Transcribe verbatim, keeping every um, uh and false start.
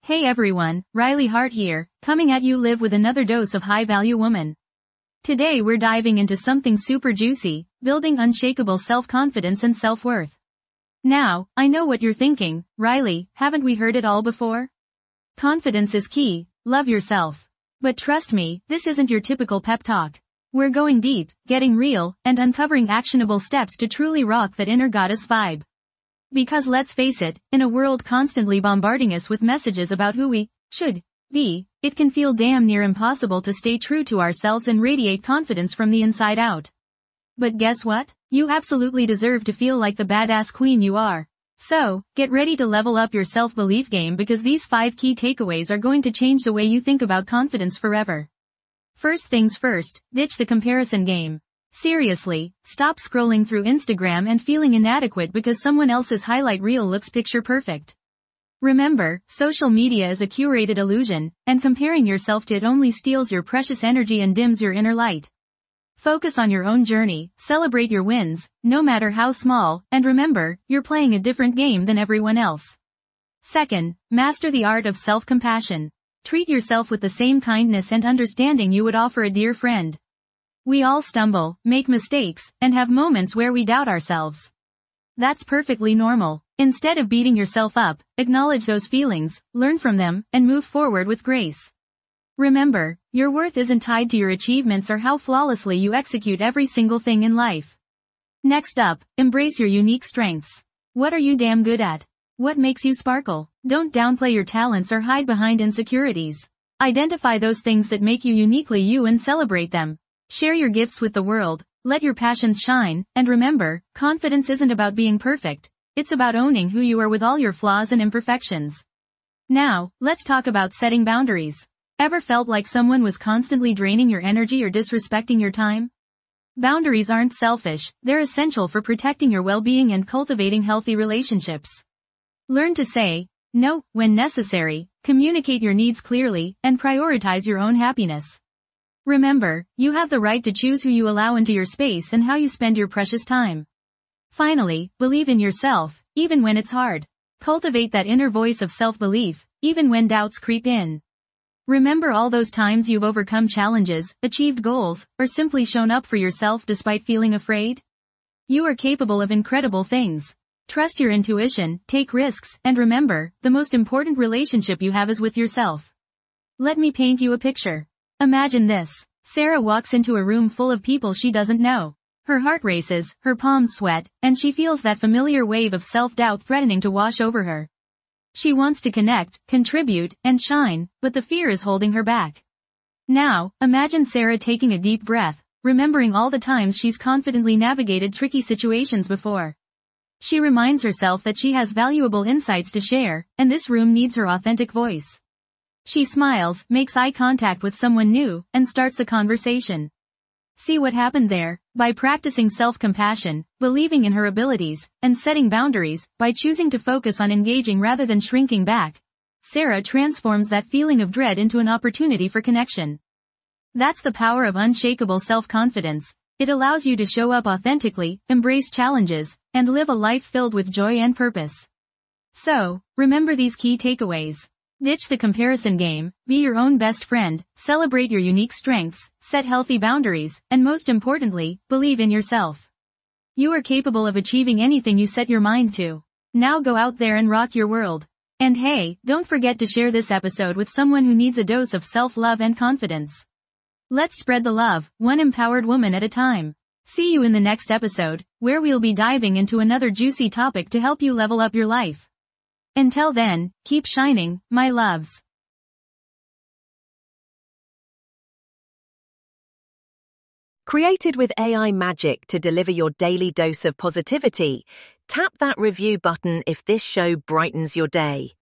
Hey everyone, Riley Hart here, coming at you live with another dose of high-value woman. Today we're diving into something super juicy, building unshakable self-confidence and self-worth. Now, I know what you're thinking, Riley, haven't we heard it all before? Confidence is key, love yourself. But trust me, this isn't your typical pep talk. We're going deep, getting real, and uncovering actionable steps to truly rock that inner goddess vibe. Because let's face it, in a world constantly bombarding us with messages about who we should be, it can feel damn near impossible to stay true to ourselves and radiate confidence from the inside out. But guess what? You absolutely deserve to feel like the badass queen you are. So, get ready to level up your self-belief game because these five key takeaways are going to change the way you think about confidence forever. First things first, ditch the comparison game. Seriously, stop scrolling through Instagram and feeling inadequate because someone else's highlight reel looks picture perfect. Remember, social media is a curated illusion, and comparing yourself to it only steals your precious energy and dims your inner light. Focus on your own journey, celebrate your wins, no matter how small, and remember, you're playing a different game than everyone else. Second, master the art of self-compassion. Treat yourself with the same kindness and understanding you would offer a dear friend. We all stumble, make mistakes, and have moments where we doubt ourselves. That's perfectly normal. Instead of beating yourself up, acknowledge those feelings, learn from them, and move forward with grace. Remember, your worth isn't tied to your achievements or how flawlessly you execute every single thing in life. Next up, embrace your unique strengths. What are you damn good at? What makes you sparkle? Don't downplay your talents or hide behind insecurities. Identify those things that make you uniquely you and celebrate them. Share your gifts with the world, let your passions shine, and remember, confidence isn't about being perfect, it's about owning who you are with all your flaws and imperfections. Now, let's talk about setting boundaries. Ever felt like someone was constantly draining your energy or disrespecting your time? Boundaries aren't selfish, they're essential for protecting your well-being and cultivating healthy relationships. Learn to say no when necessary, communicate your needs clearly, and prioritize your own happiness. Remember, you have the right to choose who you allow into your space and how you spend your precious time. Finally, believe in yourself, even when it's hard. Cultivate that inner voice of self-belief, even when doubts creep in. Remember all those times you've overcome challenges, achieved goals, or simply shown up for yourself despite feeling afraid? You are capable of incredible things. Trust your intuition, take risks, and remember, the most important relationship you have is with yourself. Let me paint you a picture. Imagine this. Sarah walks into a room full of people she doesn't know. Her heart races, her palms sweat, and she feels that familiar wave of self-doubt threatening to wash over her. She wants to connect, contribute, and shine, but the fear is holding her back. Now, imagine Sarah taking a deep breath, remembering all the times she's confidently navigated tricky situations before. She reminds herself that she has valuable insights to share, and this room needs her authentic voice. She smiles, makes eye contact with someone new, and starts a conversation. See what happened there? By practicing self-compassion, believing in her abilities, and setting boundaries, by choosing to focus on engaging rather than shrinking back, Sarah transforms that feeling of dread into an opportunity for connection. That's the power of unshakable self-confidence. It allows you to show up authentically, embrace challenges, and live a life filled with joy and purpose. So, remember these key takeaways. Ditch the comparison game, be your own best friend, celebrate your unique strengths, set healthy boundaries, and most importantly, believe in yourself. You are capable of achieving anything you set your mind to. Now go out there and rock your world. And hey, don't forget to share this episode with someone who needs a dose of self-love and confidence. Let's spread the love, one empowered woman at a time. See you in the next episode, where we'll be diving into another juicy topic to help you level up your life. Until then, keep shining, my loves. Created with A I magic to deliver your daily dose of positivity, tap that review button if this show brightens your day.